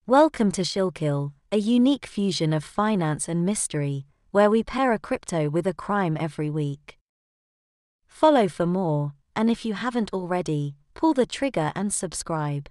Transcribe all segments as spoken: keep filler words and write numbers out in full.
Welcome to Shillkill, a unique fusion of finance and mystery, where we pair a crypto with a crime every week. Follow for more, and if you haven't already, pull the trigger and subscribe.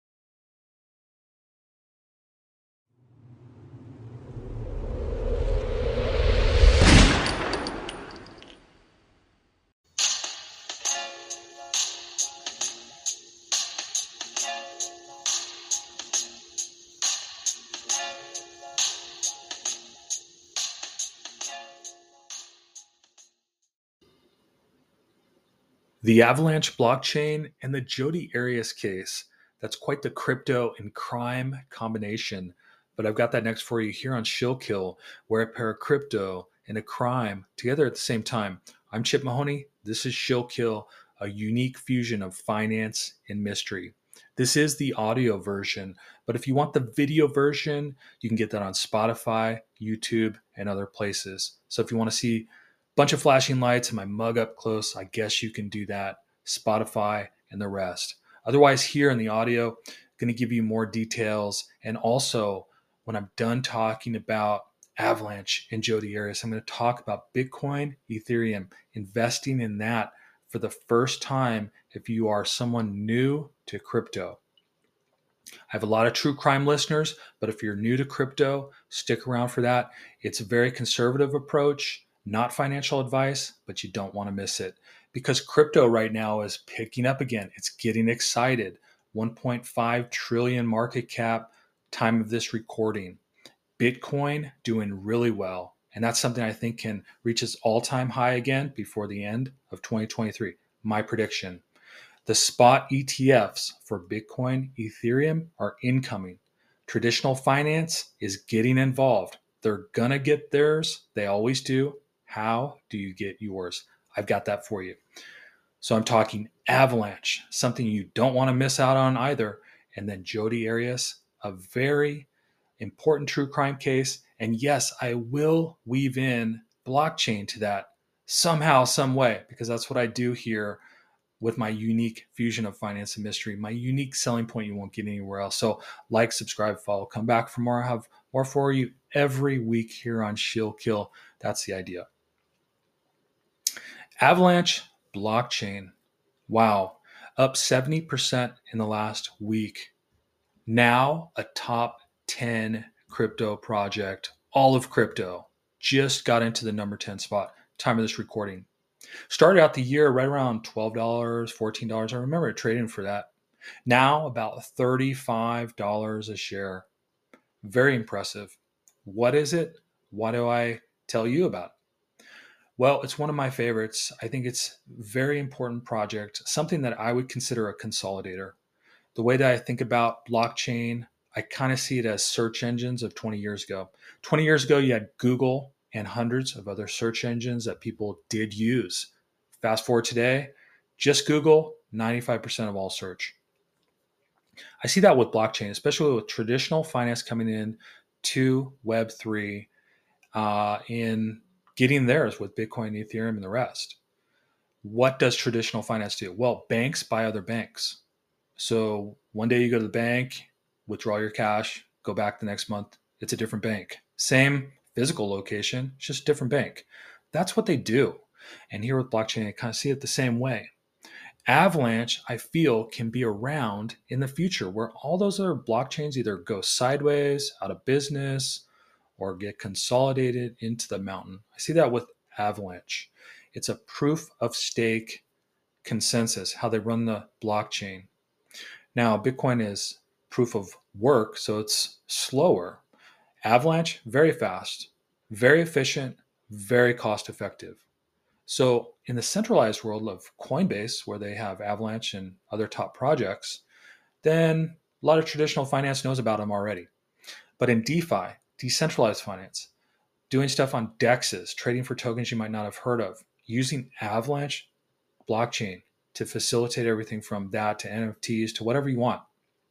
The Avalanche blockchain and the Jodi Arias case. That's quite the crypto and crime combination. But I've got that next for you here on Shillkill, where I pair a crypto and a crime together at the same time. I'm Chip Mahoney. This is Shillkill, a unique fusion of finance and mystery. This is the audio version, but if you want the video version, you can get that on Spotify, YouTube, and other places. So if you want to see bunch of flashing lights and my mug up close, I guess you can do that. Spotify and the rest. Otherwise, here in the audio, I'm going to give you more details. And also, when I'm done talking about Avalanche and Jodi Arias, I'm going to talk about Bitcoin, Ethereum, investing in that for the first time if you are someone new to crypto. I have a lot of true crime listeners, but if you're new to crypto, stick around for that. It's a very conservative approach. Not financial advice, but you don't want to miss it because crypto right now is picking up again. It's getting excited. one point five trillion market cap, time of this recording. Bitcoin doing really well. And that's something I think can reach its all-time high again before the end of twenty twenty-three. My prediction. The spot E T Fs for Bitcoin, Ethereum are incoming. Traditional finance is getting involved. They're going to get theirs. They always do. How do you get yours? I've got that for you. So I'm talking Avalanche, something you don't want to miss out on either. And then Jodi Arias, a very important true crime case. And yes, I will weave in blockchain to that somehow, some way, because that's what I do here with my unique fusion of finance and mystery, my unique selling point you won't get anywhere else. So like, subscribe, follow, come back for more. I have more for you every week here on Shillkill. That's the idea. Avalanche blockchain. Wow. Up seventy percent in the last week. Now a top ten crypto project. All of crypto just got into the number ten spot. Time of this recording. Started out the year right around twelve dollars, fourteen dollars. I remember trading for that. Now about thirty-five dollars a share. Very impressive. What is it? Why do I tell you about it? Well, it's one of my favorites. I think it's a very important project, something that I would consider a consolidator. The way that I think about blockchain, I kind of see it as search engines of twenty years ago. twenty years ago, you had Google and hundreds of other search engines that people did use. Fast forward today, just Google, ninety-five percent of all search. I see that with blockchain, especially with traditional finance coming in to Web three uh, in getting theirs with Bitcoin, Ethereum, and the rest. What does traditional finance do? Well, banks buy other banks. So one day you go to the bank, withdraw your cash, go back the next month, it's a different bank. Same physical location, it's just a different bank. That's what they do. And here with blockchain, I kind of see it the same way. Avalanche, I feel, can be around in the future where all those other blockchains either go sideways, out of business, or get consolidated into the mountain. I see that with Avalanche. It's a proof of stake consensus, how they run the blockchain. Now, Bitcoin is proof of work, so it's slower. Avalanche, very fast, very efficient, very cost effective. So in the centralized world of Coinbase, where they have Avalanche and other top projects, then a lot of traditional finance knows about them already. But in DeFi, decentralized finance, doing stuff on D E Xs, trading for tokens you might not have heard of, using Avalanche blockchain to facilitate everything from that to N F Ts to whatever you want.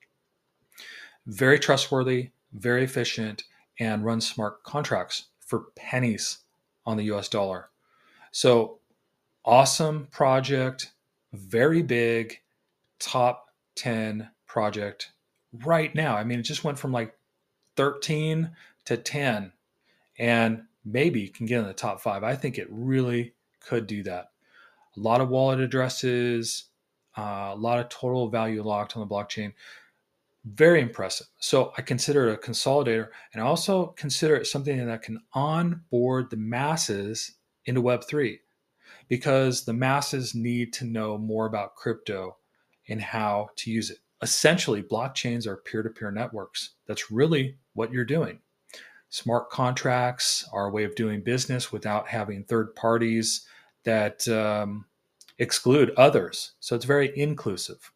Very trustworthy, very efficient, and runs smart contracts for pennies on the U S dollar. So awesome project, very big, top ten project right now. I mean, it just went from like thirteen to ten, and maybe can get in the top five. I think it really could do that. A lot of wallet addresses, uh, a lot of total value locked on the blockchain. Very impressive. So I consider it a consolidator, and I also consider it something that can onboard the masses into Web three, because the masses need to know more about crypto and how to use it. Essentially, blockchains are peer-to-peer networks. That's really what you're doing. Smart contracts are a way of doing business without having third parties that um, exclude others. So it's very inclusive.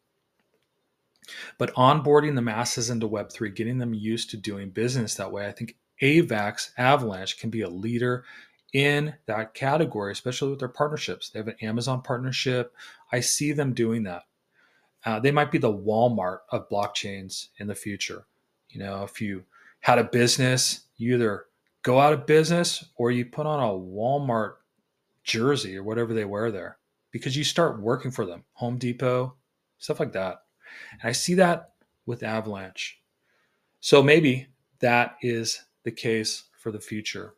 But onboarding the masses into Web three, getting them used to doing business that way, I think AVAX, Avalanche, can be a leader in that category, especially with their partnerships. They have an Amazon partnership. I see them doing that. Uh, they might be the Walmart of blockchains in the future. You know, if you had a business, you either go out of business or you put on a Walmart jersey or whatever they wear there, because you start working for them. Home Depot, stuff like that. And I see that with Avalanche. So maybe that is the case for the future.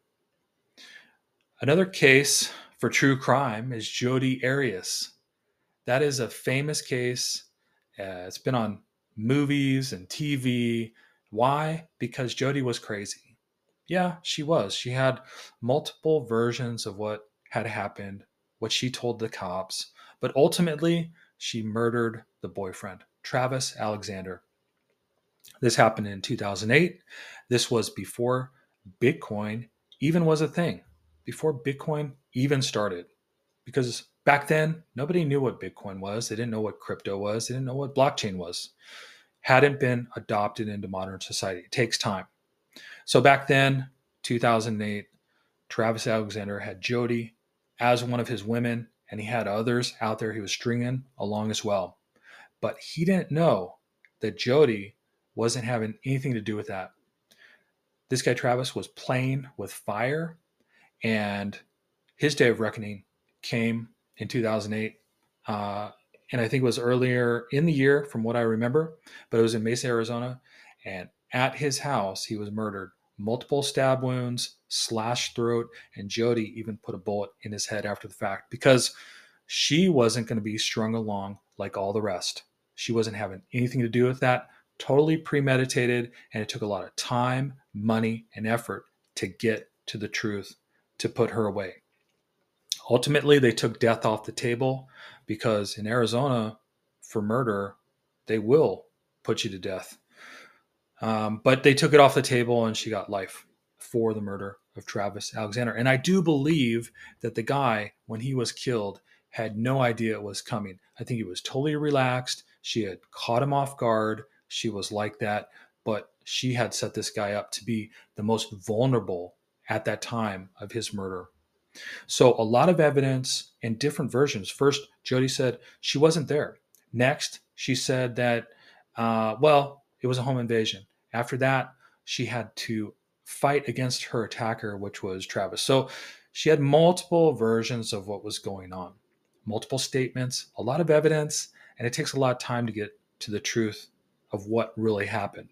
Another case for true crime is Jodi Arias. That is a famous case. Uh, it's been on movies and T V. Why? Because Jodi was crazy. Yeah, she was. She had multiple versions of what had happened, what she told the cops, but ultimately she murdered the boyfriend, Travis Alexander. This happened in two thousand eight. This was before Bitcoin even was a thing, before Bitcoin even started. Because back then, nobody knew what Bitcoin was. They didn't know what crypto was. They didn't know what blockchain was. Hadn't been adopted into modern society. It takes time. So back then, two thousand eight, Travis Alexander had Jodi as one of his women, and he had others out there he was stringing along as well. But he didn't know that Jodi wasn't having anything to do with that. This guy, Travis, was playing with fire, and his day of reckoning came in two thousand eight. Uh, and I think it was earlier in the year from what I remember, but it was in Mesa, Arizona. And at his house, he was murdered. Multiple stab wounds, slashed throat, and Jodi even put a bullet in his head after the fact, because she wasn't going to be strung along like all the rest. She wasn't having anything to do with that. Totally premeditated, and it took a lot of time, money, and effort to get to the truth, to put her away. Ultimately, they took death off the table, because in Arizona, for murder, they will put you to death. Um, but they took it off the table, and she got life for the murder of Travis Alexander. And I do believe that the guy, when he was killed, had no idea it was coming. I think he was totally relaxed. She had caught him off guard. She was like that. But she had set this guy up to be the most vulnerable at that time of his murder. So a lot of evidence and different versions. First, Jodi said she wasn't there. Next, she said that, uh, well, it was a home invasion. After that, she had to fight against her attacker, which was Travis. So she had multiple versions of what was going on, multiple statements, a lot of evidence, and it takes a lot of time to get to the truth of what really happened.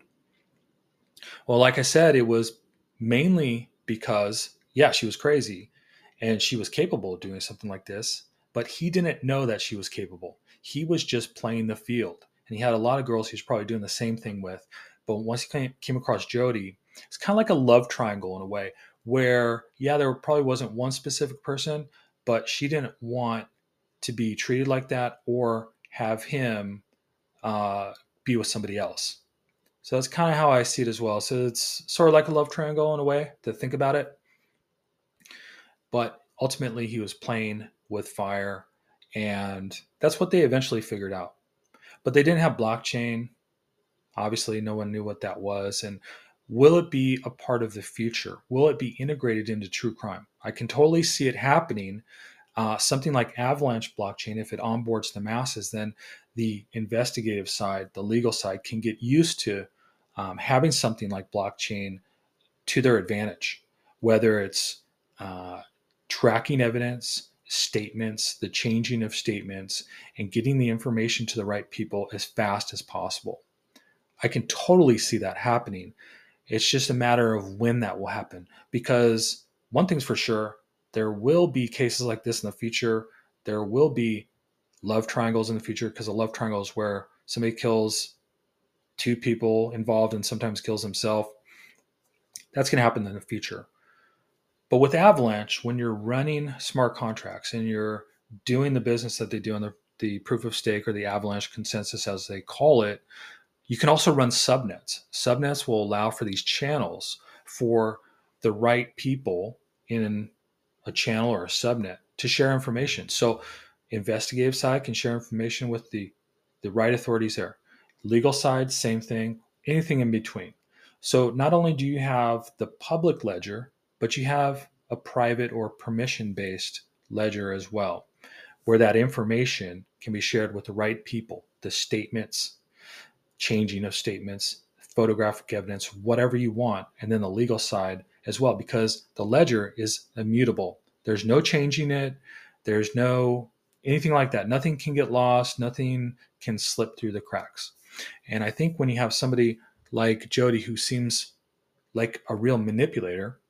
Well, like I said, it was mainly because, yeah, she was crazy and she was capable of doing something like this, but he didn't know that she was capable. He was just playing the field, and he had a lot of girls he was probably doing the same thing with. But once he came, came across Jodi, it's kind of like a love triangle in a way, where, yeah, there probably wasn't one specific person, but she didn't want to be treated like that or have him uh, be with somebody else. So that's kind of how I see it as well. So it's sort of like a love triangle in a way to think about it. But ultimately, he was playing with fire, and that's what they eventually figured out. But they didn't have blockchain. Obviously, no one knew what that was. And will it be a part of the future? Will it be integrated into true crime? I can totally see it happening. Uh, something like Avalanche blockchain, if it onboards the masses, then the investigative side, the legal side, can get used to um, having something like blockchain to their advantage, whether it's uh, tracking evidence, statements, the changing of statements, and getting the information to the right people as fast as possible. I can totally see that happening. It's just a matter of when that will happen. Because one thing's for sure, there will be cases like this in the future. There will be love triangles in the future, because a love triangle is where somebody kills two people involved and sometimes kills himself. That's going to happen in the future. But with Avalanche, when you're running smart contracts and you're doing the business that they do on the, the proof of stake or the Avalanche consensus, as they call it, you can also run subnets. Subnets will allow for these channels for the right people in a channel or a subnet to share information. So investigative side can share information with the, the right authorities there. Legal side, same thing, anything in between. So not only do you have the public ledger, but you have a private or permission-based ledger as well, where that information can be shared with the right people, the statements, changing of statements, photographic evidence, whatever you want, and then the legal side as well, because the ledger is immutable. There's no changing it. There's no anything like that. Nothing can get lost. Nothing can slip through the cracks. And I think when you have somebody like Jody, who seems like a real manipulator,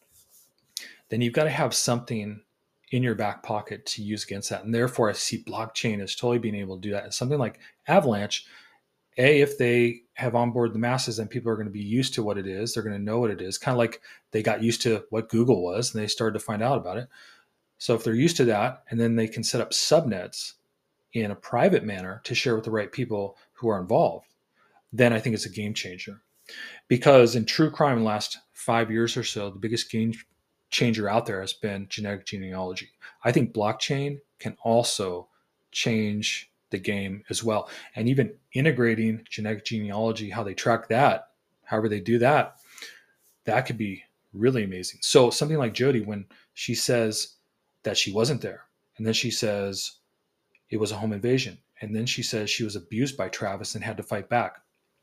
then you've got to have something in your back pocket to use against that. And therefore, I see blockchain as totally being able to do that. And something like Avalanche, A, if they have onboarded the masses, then people are going to be used to what it is. They're going to know what it is. Kind of like they got used to what Google was and they started to find out about it. So if they're used to that, and then they can set up subnets in a private manner to share with the right people who are involved, then I think it's a game changer. Because in true crime in the last five years or so, the biggest game changer out there has been genetic genealogy. I think blockchain can also change the game as well. And even integrating genetic genealogy, how they track that, however they do that, that could be really amazing. So something like Jody, when she says that she wasn't there, and then she says it was a home invasion, and then she says she was abused by Travis and had to fight back,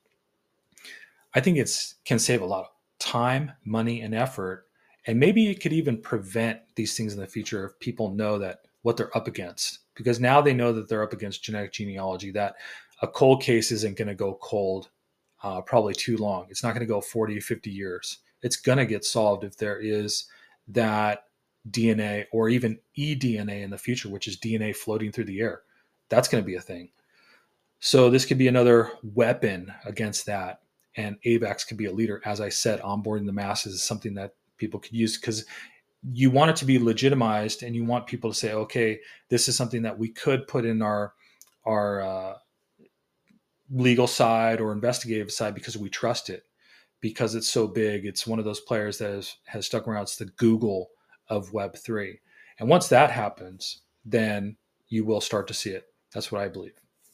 I think it's can save a lot of time, money, and effort. And maybe it could even prevent these things in the future if people know that what they're up against, because now they know that they're up against genetic genealogy, that a cold case isn't going to go cold uh, probably too long. It's not going to go forty, fifty years. It's going to get solved if there is that D N A or even eDNA in the future, which is D N A floating through the air. That's going to be a thing. So this could be another weapon against that. And AVAX could be a leader. As I said, onboarding the masses is something that people could use, because you want it to be legitimized and you want people to say, okay, this is something that we could put in our, our uh, legal side or investigative side because we trust it, because it's so big. It's one of those players that has, has stuck around. It's the Google of Web three. And once that happens, then you will start to see it. That's what I believe.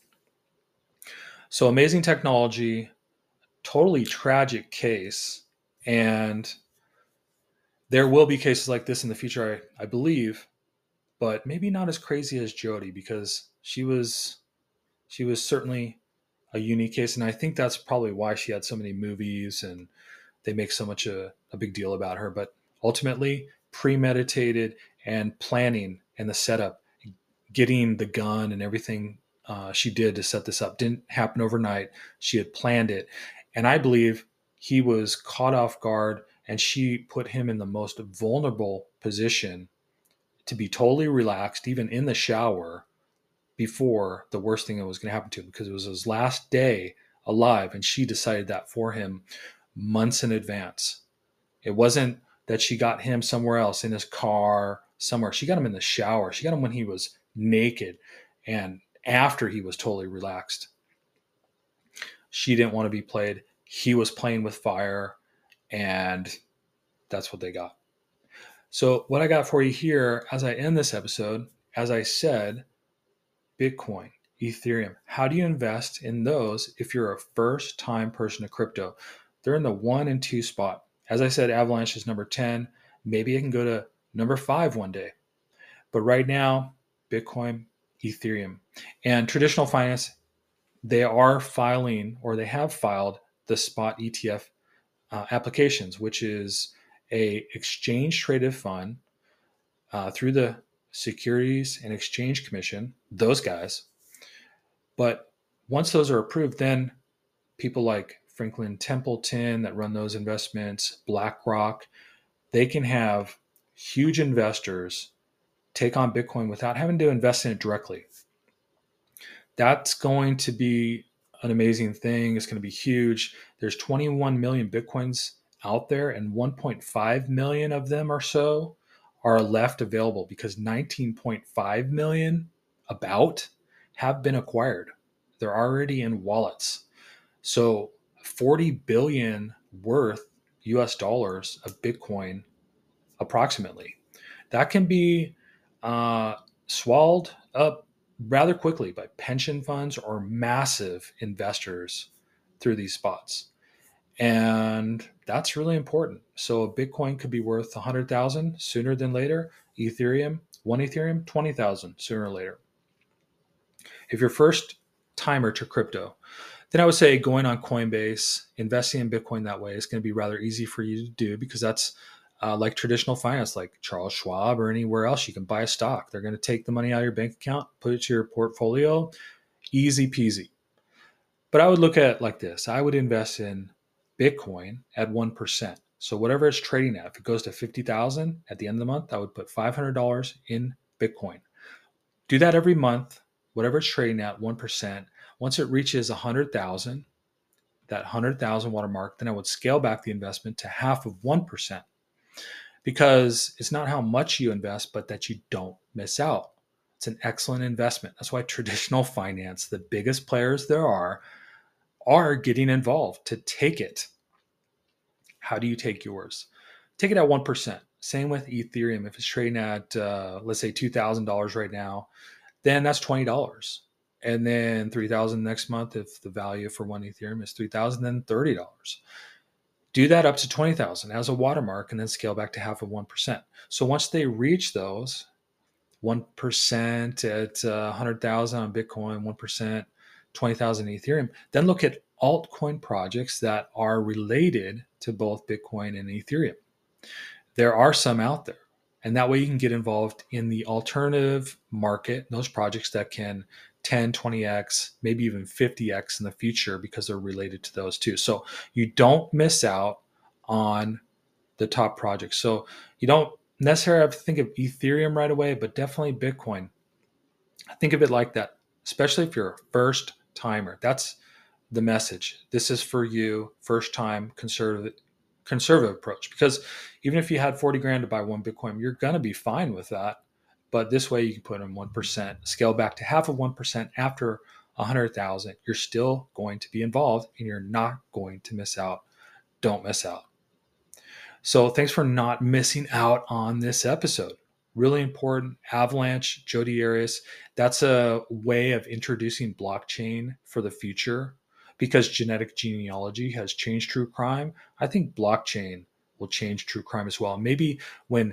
So amazing technology, totally tragic case. And there will be cases like this in the future, I, I believe, but maybe not as crazy as Jody, because she was she was certainly a unique case. And I think that's probably why she had so many movies and they make so much a, a big deal about her. But ultimately, premeditated and planning and the setup, getting the gun and everything uh, she did to set this up didn't happen overnight. She had planned it. And I believe he was caught off guard, and she put him in the most vulnerable position to be totally relaxed, even in the shower, before the worst thing that was going to happen to him, because it was his last day alive. And she decided that for him months in advance. It wasn't that she got him somewhere else in his car, somewhere. She got him in the shower. She got him when he was naked and after he was totally relaxed. She didn't want to be played. He was playing with fire, and that's what they got. So what I got for you here as I end this episode, as I said, Bitcoin, Ethereum. How do you invest in those if you're a first-time person to crypto? They're in the one and two spot. As I said, Avalanche is number ten. Maybe it can go to number five one day. But right now, Bitcoin, Ethereum. And traditional finance, they are filing, or they have filed, the spot E T F uh, applications, which is a exchange traded fund uh, through the Securities and Exchange Commission, those guys. But once those are approved, then people like Franklin Templeton that run those investments, BlackRock, they can have huge investors take on Bitcoin without having to invest in it directly. That's going to be an amazing thing. It's going to be huge. There's twenty-one million Bitcoins out there, and one point five million of them or so are left available because nineteen point five million about have been acquired. They're already in wallets. So forty billion worth U S dollars of Bitcoin approximately. That can be uh, swallowed up rather quickly by pension funds or massive investors through these spots. And that's really important. So Bitcoin could be worth one hundred thousand sooner than later. Ethereum, one Ethereum, twenty thousand sooner or later. If you're first timer to crypto, then I would say going on Coinbase, investing in Bitcoin that way is going to be rather easy for you to do because that's uh, like traditional finance, like Charles Schwab or anywhere else. You can buy a stock. They're going to take the money out of your bank account, put it to your portfolio, easy peasy. But I would look at it like this. I would invest in Bitcoin at one percent. So whatever it's trading at, if it goes to fifty thousand at the end of the month, I would put five hundred dollars in Bitcoin. Do that every month, whatever it's trading at, one percent. Once it reaches one hundred thousand, that one hundred thousand watermark, then I would scale back the investment to half of one percent because it's not how much you invest, but that you don't miss out. It's an excellent investment. That's why traditional finance, the biggest players there are, are getting involved to take it. How do you take yours? Take it at one percent. Same with Ethereum. If it's trading at, uh, let's say, two thousand dollars right now, then that's twenty dollars. And then three thousand dollars next month, if the value for one Ethereum is three thousand dollars, then thirty dollars. Do that up to twenty thousand dollars as a watermark and then scale back to half of one percent. So once they reach those, one percent at uh, one hundred thousand on Bitcoin, one percent, twenty thousand Ethereum, then look at altcoin projects that are related to both Bitcoin and Ethereum. There are some out there. And that way you can get involved in the alternative market, those projects that can ten, twenty x, maybe even fifty x in the future because they're related to those too. So you don't miss out on the top projects. So you don't necessarily have to think of Ethereum right away, but definitely Bitcoin. Think of it like that, especially if you're a first timer. That's the message. This is for you, first time conservative conservative approach, because even if you had forty grand to buy one Bitcoin, you're going to be fine with that. But this way you can put in one percent, scale back to half of one percent after one hundred thousand. You're still going to be involved and you're not going to miss out. Don't miss out. So thanks for not missing out on this episode. Really important. Avalanche, Jodi Arias. That's a way of introducing blockchain for the future. Because genetic genealogy has changed true crime, I think blockchain will change true crime as well. Maybe when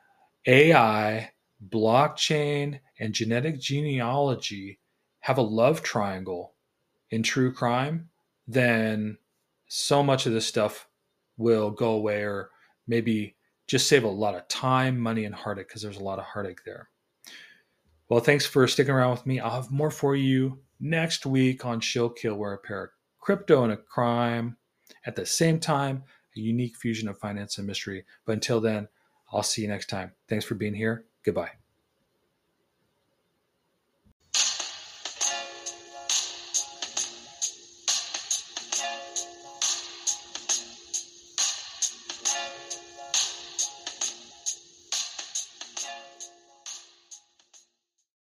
A I, blockchain, and genetic genealogy have a love triangle in true crime, then so much of this stuff will go away, or maybe just save a lot of time, money, and heartache, because there's a lot of heartache there. Well, thanks for sticking around with me. I'll have more for you next week on Shill Kill, where I pair crypto and a crime at the same time, a unique fusion of finance and mystery. But until then, I'll see you next time. Thanks for being here. Goodbye.